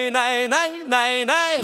най-най-най-най-най.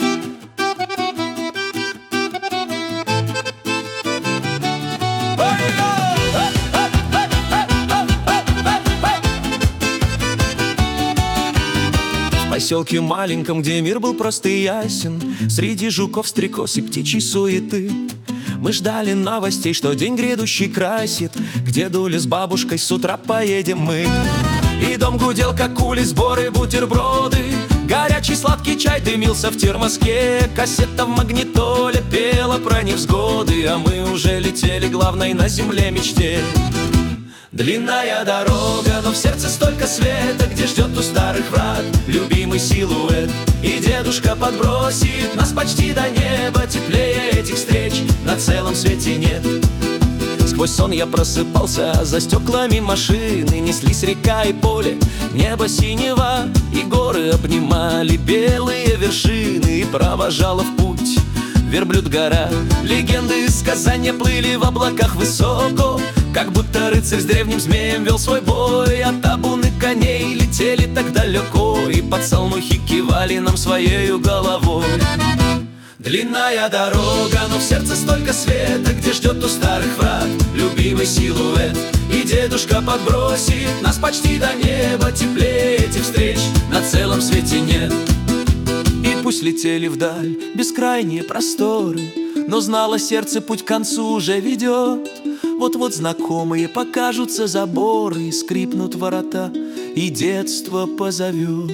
В поселке маленьком, где мир был прост и ясен, среди жуков, стрекоз и птичьей суеты, мы ждали новостей, что день грядущий красит. К дедуле с бабушкой с утра поедем мы. И дом гудел, как кули, сборы, бутерброды. Горячий сладкий чай дымился в термоске. Кассета в магнитоле пела про невзгоды, а мы уже летели главной на земле мечте. Длинная дорога, но в сердце столько света, где ждет у старых врат любимый силуэт. И дедушка подбросит нас почти до неба, теплее этих встреч на целом свете нет. Сквозь сон я просыпался, а за стеклами машины неслись река и поле, небо синего, и горы обнимали белые вершины. И провожала в путь верблюд гора. Легенды и сказания плыли в облаках высоко, как будто рыцарь с древним змеем вел свой бой. А табуны коней летели так далеко, и подсолнухи кивали нам своею головой. Длинная дорога, но в сердце столько света, где ждет у старых врат любимый силуэт. И дедушка подбросит нас почти до неба, теплее этих встреч на целом свете нет. И пусть летели вдаль бескрайние просторы, но знало сердце, путь к концу уже ведет. Вот-вот знакомые покажутся заборы, и скрипнут ворота, и детство позовет.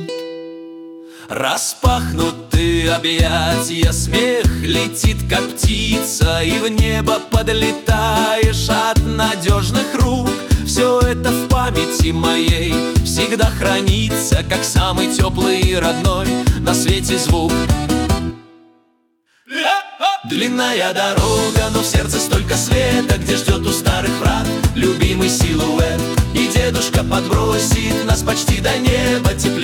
Распахнуты объятия, смех летит, как птица, и в небо подлетаешь от надежных рук. Все это в памяти моей всегда хранится, как самый теплый и родной на свете звук. Длинная дорога, но в сердце столько света, где ждет у старых врат любимый силуэт. И дедушка подбросит нас почти до неба, теплее